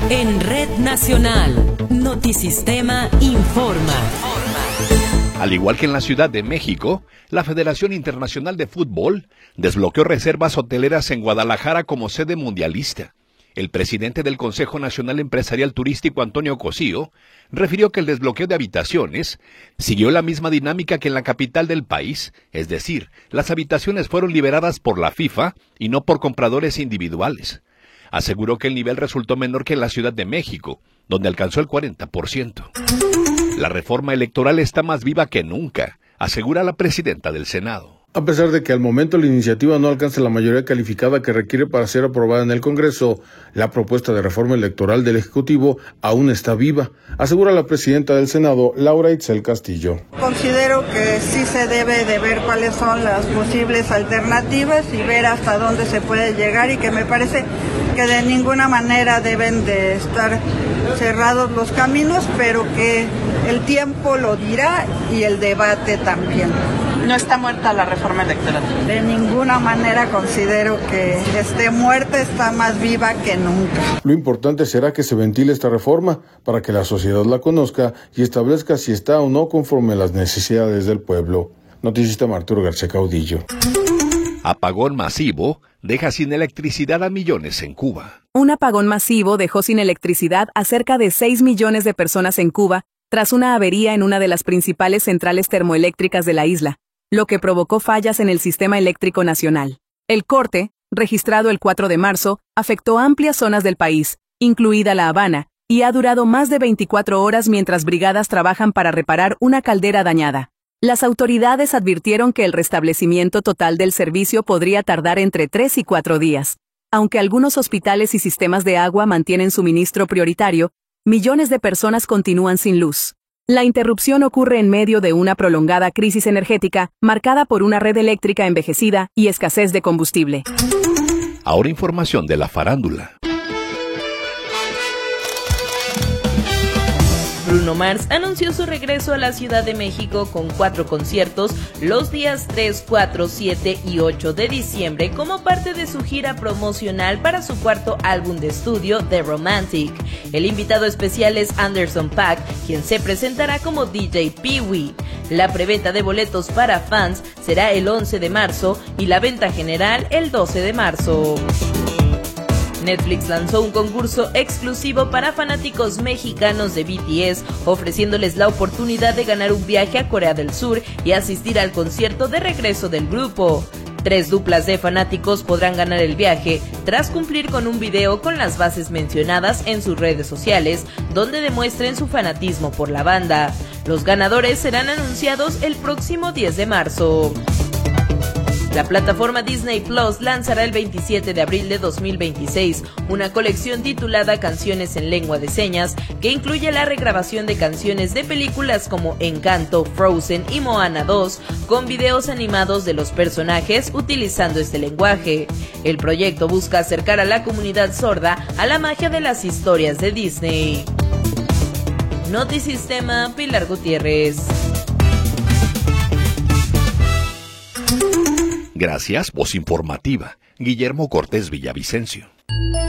En Red Nacional, Notisistema informa. Al igual que en la Ciudad de México, la Federación Internacional de Fútbol desbloqueó reservas hoteleras en Guadalajara como sede mundialista. El presidente del Consejo Nacional Empresarial Turístico, Antonio Cosío, refirió que el desbloqueo de habitaciones siguió la misma dinámica que en la capital del país, es decir, las habitaciones fueron liberadas por la FIFA y no por compradores individuales. Aseguró que el nivel resultó menor que en la Ciudad de México, donde alcanzó el 40%. La reforma electoral está más viva que nunca, asegura la presidenta del Senado. A pesar de que al momento la iniciativa no alcanza la mayoría calificada que requiere para ser aprobada en el Congreso, la propuesta de reforma electoral del Ejecutivo aún está viva, asegura la presidenta del Senado, Laura Itzel Castillo. Considero que sí se debe de ver cuáles son las posibles alternativas y ver hasta dónde se puede llegar, y que me parece que de ninguna manera deben de estar cerrados los caminos, pero que el tiempo lo dirá y el debate también. ¿No está muerta la reforma electoral? De ninguna manera considero que esté muerta, está más viva que nunca. Lo importante será que se ventile esta reforma para que la sociedad la conozca y establezca si está o no conforme a las necesidades del pueblo. Notisistema Arturo García Caudillo. Apagón masivo deja sin electricidad a millones en Cuba. Un apagón masivo dejó sin electricidad a cerca de 6 millones de personas en Cuba tras una avería en una de las principales centrales termoeléctricas de la isla, lo que provocó fallas en el sistema eléctrico nacional. El corte, registrado el 4 de marzo, afectó amplias zonas del país, incluida La Habana, y ha durado más de 24 horas mientras brigadas trabajan para reparar una caldera dañada. Las autoridades advirtieron que el restablecimiento total del servicio podría tardar entre 3 y 4 días. Aunque algunos hospitales y sistemas de agua mantienen suministro prioritario, millones de personas continúan sin luz. La interrupción ocurre en medio de una prolongada crisis energética marcada por una red eléctrica envejecida y escasez de combustible. Ahora información de la farándula. Bruno Mars anunció su regreso a la Ciudad de México con 4 conciertos los días 3, 4, 7 y 8 de diciembre como parte de su gira promocional para su cuarto álbum de estudio, The Romantic. El invitado especial es Anderson .Paak, quien se presentará como DJ Pee-wee. La preventa de boletos para fans será el 11 de marzo y la venta general el 12 de marzo. Netflix lanzó un concurso exclusivo para fanáticos mexicanos de BTS, ofreciéndoles la oportunidad de ganar un viaje a Corea del Sur y asistir al concierto de regreso del grupo. 3 duplas de fanáticos podrán ganar el viaje tras cumplir con un video con las bases mencionadas en sus redes sociales, donde demuestren su fanatismo por la banda. Los ganadores serán anunciados el próximo 10 de marzo. La plataforma Disney Plus lanzará el 27 de abril de 2026 una colección titulada Canciones en Lengua de Señas, que incluye la regrabación de canciones de películas como Encanto, Frozen y Moana 2, con videos animados de los personajes utilizando este lenguaje. El proyecto busca acercar a la comunidad sorda a la magia de las historias de Disney. Notisistema, Pilar Gutiérrez. Gracias, voz informativa, Guillermo Cortés Villavicencio.